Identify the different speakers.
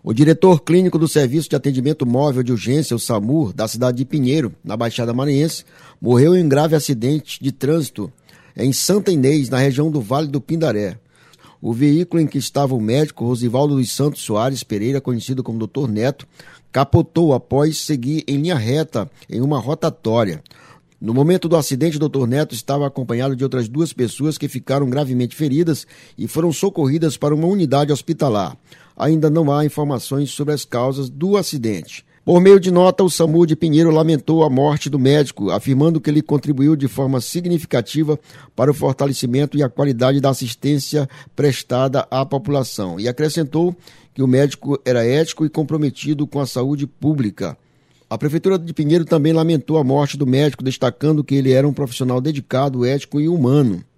Speaker 1: O diretor clínico do Serviço de Atendimento Móvel de Urgência, o SAMU, da cidade de Pinheiro, na Baixada Maranhense, morreu em um grave acidente de trânsito em Santa Inês, na região do Vale do Pindaré. O veículo em que estava o médico Rosivaldo dos Santos Soares Pereira, conhecido como Dr. Neto, capotou após seguir em linha reta em uma rotatória. No momento do acidente, o Dr. Neto estava acompanhado de outras 2 pessoas que ficaram gravemente feridas e foram socorridas para uma unidade hospitalar. Ainda não há informações sobre as causas do acidente. Por meio de nota, o SAMU de Pinheiro lamentou a morte do médico, afirmando que ele contribuiu de forma significativa para o fortalecimento e a qualidade da assistência prestada à população. E acrescentou que o médico era ético e comprometido com a saúde pública. A Prefeitura de Pinheiro também lamentou a morte do médico, destacando que ele era um profissional dedicado, ético e humano.